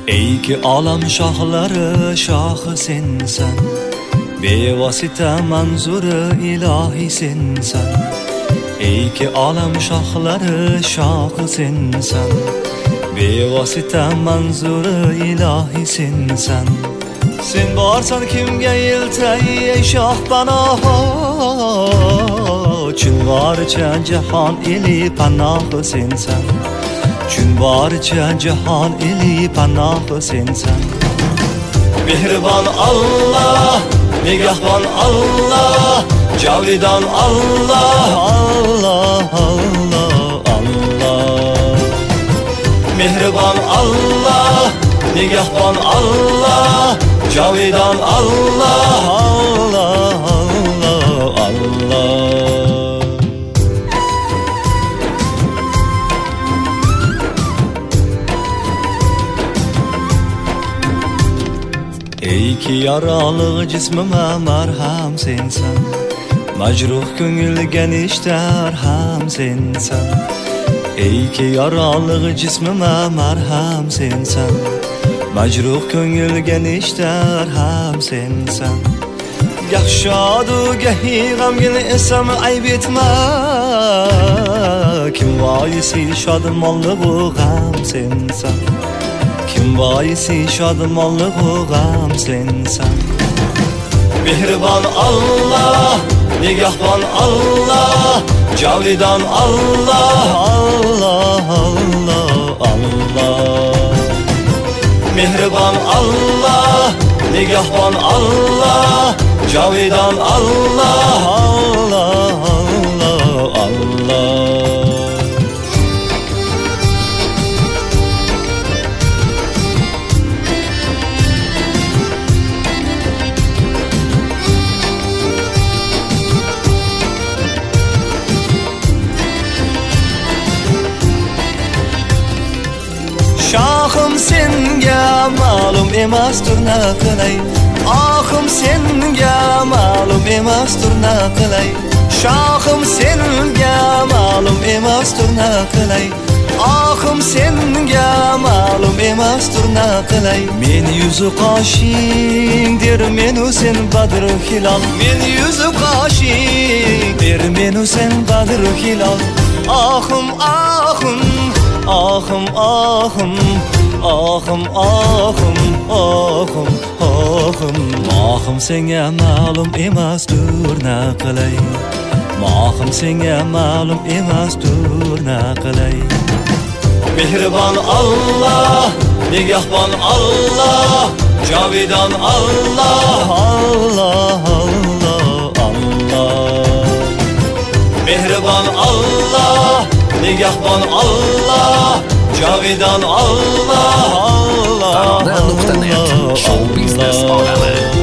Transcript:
Ey ki alam şahları şahı sensen, bevasita manzuru ilahi sensen. Ey ki alam şahları şahı sensen, bevasita manzuru ilahi sensen. Sen varsan kimge iltey ey şah bana, çün varca cihan ili panahı sensen. Çün varca cihan ili panahı sensen. Mehriban Allah, nigahban Allah, Cavidan Allah, Allah, Allah, Allah. Mehriban Allah, nigahban Allah, Cavidan Allah, Allah, Allah, Allah. Ey ki yaralı cismime merhem sensen, mecruh gönül genişte erham sensen. Ey ki yaralı cismime merhem sensen, mecruh gönül genişte erham sensen. Gah şadu gahi gamgin esem ayb etme, kim vayisi şadmanlı bu gam sensen. Kim vayisi şadmanlı bu gam sensen. Mehriban Allah, nigahban Allah, Cavidan Allah, Allah, Allah, Allah. Mehriban Allah, nigahban Allah, Cavidan Allah, Allah, Allah, Allah. Şahım senga malum emastur ne qilay, ahım senga malum emastur ne qilay. Şahım senga malum emastur ne qilay, ahım senga malum emastur ne qilay. Men yüzü qaşing der menu sen badr hilal, men yüzü qaşing der menu sen badr hilal. Ahım ahım, ahım ahım, ahım ahım, ahım ahım. Mahım senga malum emasdur ne qilay, mahım senga malum emasdur ne qilay. Mehriban Allah, nigahban Allah, Cavidan Allah, Allah, Allah, Allah. Mehriban Allah, nigahban Allah, Cavidan Allah, Allah, Allah, Show business olanı.